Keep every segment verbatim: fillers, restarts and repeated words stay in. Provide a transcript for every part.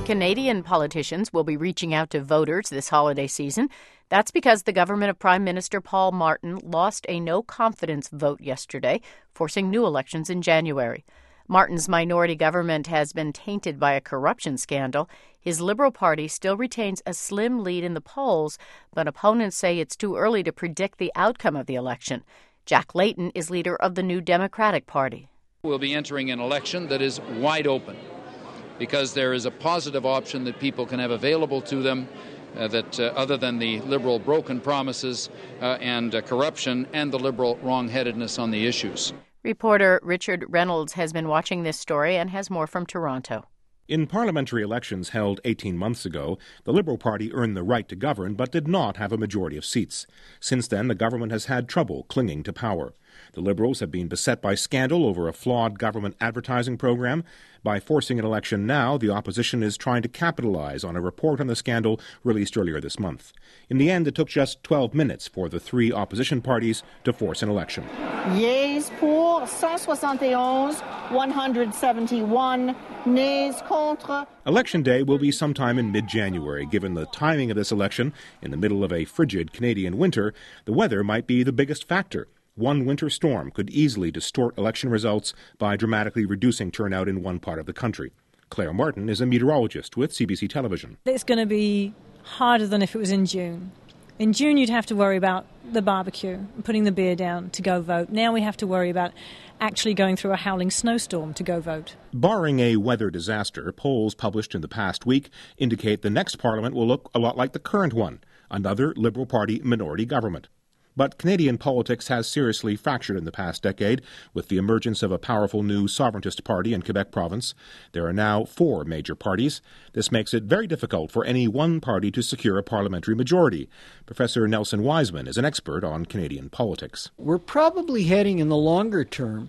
Canadian politicians will be reaching out to voters this holiday season. That's because the government of Prime Minister Paul Martin lost a no-confidence vote yesterday, forcing new elections in January. Martin's minority government has been tainted by a corruption scandal. His Liberal Party still retains a slim lead in the polls, but opponents say it's too early to predict the outcome of the election. Jack Layton is leader of the New Democratic Party. We'll be entering an election that is wide open because there is a positive option that people can have available to them uh, that uh, other than the Liberal broken promises uh, and uh, corruption and the Liberal wrong-headedness on the issues. Reporter Richard Reynolds has been watching this story and has more from Toronto. In parliamentary elections held eighteen months ago, the Liberal Party earned the right to govern but did not have a majority of seats. Since then, the government has had trouble clinging to power. The Liberals have been beset by scandal over a flawed government advertising program. By forcing an election now, the opposition is trying to capitalize on a report on the scandal released earlier this month. In the end, it took just twelve minutes for the three opposition parties to force an election. Yeas pour one seventy-one, one hundred seventy-one, nays contre. Election day will be sometime in mid-January. Given the timing of this election, in the middle of a frigid Canadian winter, the weather might be the biggest factor. One winter storm could easily distort election results by dramatically reducing turnout in one part of the country. Claire Martin is a meteorologist with C B C Television. It's going to be harder than if it was in June. In June, you'd have to worry about the barbecue, putting the beer down to go vote. Now we have to worry about actually going through a howling snowstorm to go vote. Barring a weather disaster, polls published in the past week indicate the next parliament will look a lot like the current one, another Liberal Party minority government. But Canadian politics has seriously fractured in the past decade with the emergence of a powerful new sovereigntist party in Quebec province. There are now four major parties. This makes it very difficult for any one party to secure a parliamentary majority. Professor Nelson Wiseman is an expert on Canadian politics. We're probably heading in the longer term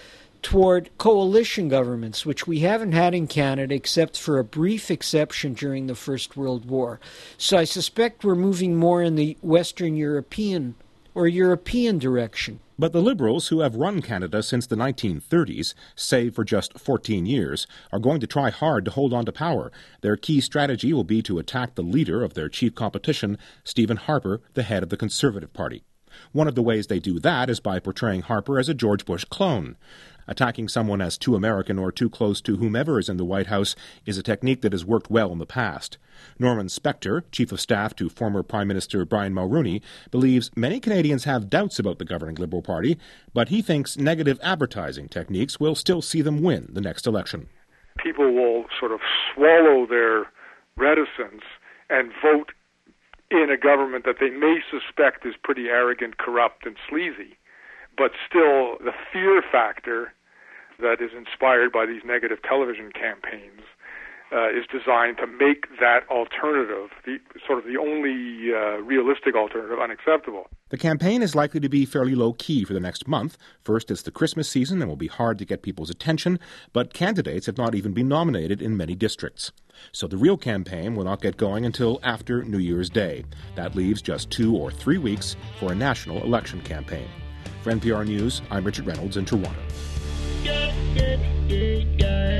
toward coalition governments, which we haven't had in Canada except for a brief exception during the First World War. So I suspect we're moving more in the Western European or European direction. But the Liberals, who have run Canada since the nineteen thirties, save for just fourteen years, are going to try hard to hold on to power. Their key strategy will be to attack the leader of their chief competition, Stephen Harper, the head of the Conservative Party. One of the ways they do that is by portraying Harper as a George Bush clone. Attacking someone as too American or too close to whomever is in the White House is a technique that has worked well in the past. Norman Spector, chief of staff to former Prime Minister Brian Mulroney, believes many Canadians have doubts about the governing Liberal Party, but he thinks negative advertising techniques will still see them win the next election. People will sort of swallow their reticence and vote in a government that they may suspect is pretty arrogant, corrupt, and sleazy. But still, the fear factor that is inspired by these negative television campaigns uh, is designed to make that alternative, the sort of the only uh, realistic alternative, unacceptable. The campaign is likely to be fairly low-key for the next month. First, it's the Christmas season and will be hard to get people's attention, but candidates have not even been nominated in many districts. So the real campaign will not get going until after New Year's Day. That leaves just two or three weeks for a national election campaign. For N P R News, I'm Richard Reynolds in Toronto.